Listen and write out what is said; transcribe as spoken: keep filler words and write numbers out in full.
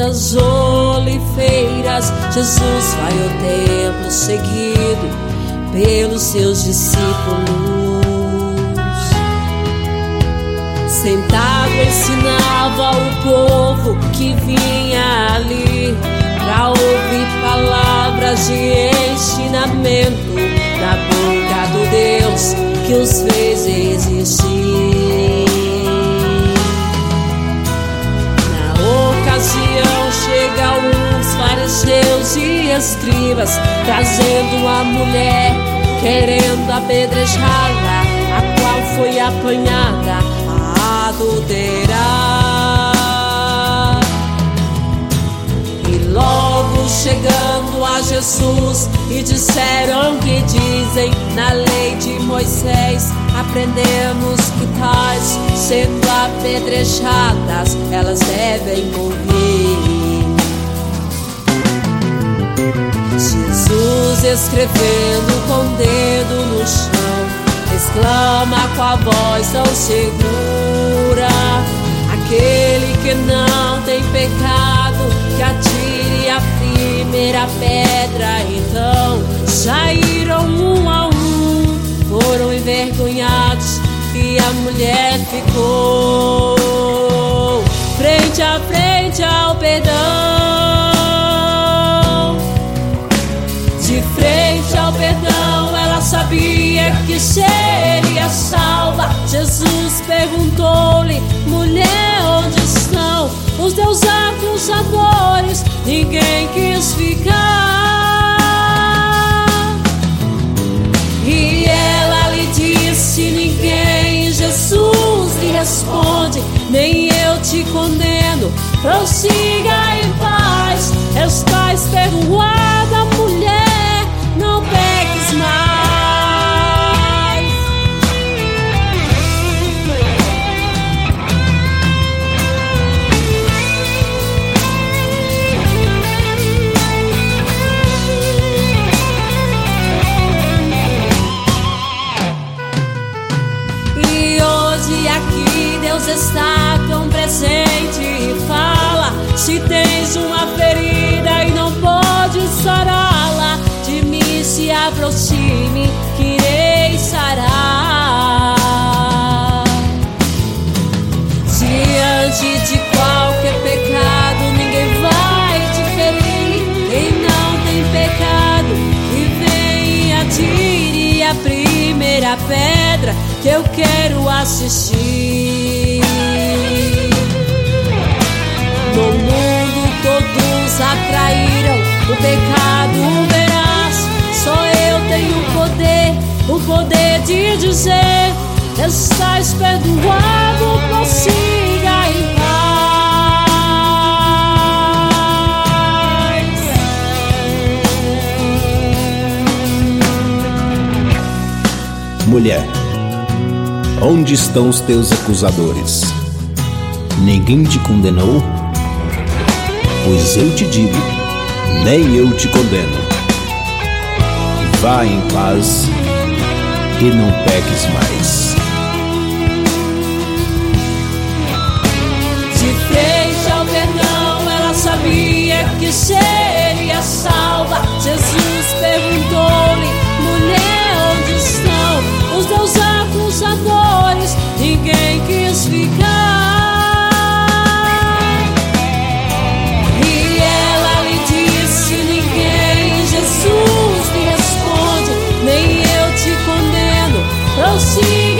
das oliveiras, Jesus vai ao templo seguido pelos seus discípulos. Sentado ensinava o povo que vinha ali pra ouvir palavras de ensinamento da boca do Deus que os fez existir. Na ocasião chega uns fariseus e escribas, trazendo uma mulher, querendo apedrejá-la, a qual foi apanhada a adulterar. E logo chegando a Jesus, e disseram que dizem na lei de Moisés, aprendemos que tais, sendo apedrejadas, elas devem morrer. Jesus, escrevendo com o dedo no chão, exclama com a voz tão segura: aquele que não tem pecado, que atire a primeira pedra. Então saíram um a um, foram envergonhados, e a mulher ficou frente a frente ao perdão. De frente ao perdão, ela sabia que seria salva. Jesus perguntou-lhe: mulher, onde estão os teus acusadores? Ninguém quis ficar. E ela lhe disse: ninguém. Jesus lhe responde: nem eu te condeno, prossiga em paz, estás perdoada, mulher, não peques mais. Aqui Deus está tão presente e fala: se tens uma ferida e não podes sará-la, de mim se aproxime, que irei sarar. Diante de qualquer pecado ninguém vai te ferir. Quem não tem pecado, que vem e atire a primeira pedra, que eu quero assistir. No mundo todos atraíram o pecado verás, só eu tenho o poder, o poder de dizer: estás perdoado, prossiga em paz. Mulher, onde estão os teus acusadores? Ninguém te condenou? Pois eu te digo, nem eu te condeno. Vá em paz e não peques mais. De frente ao perdão, ela sabia que seria salva. Jesus perguntou-lhe: mulher, onde estão os teus acusadores? Ninguém quis ficar. E ela lhe disse: ninguém. Jesus lhe responde: nem eu te condeno, prossiga.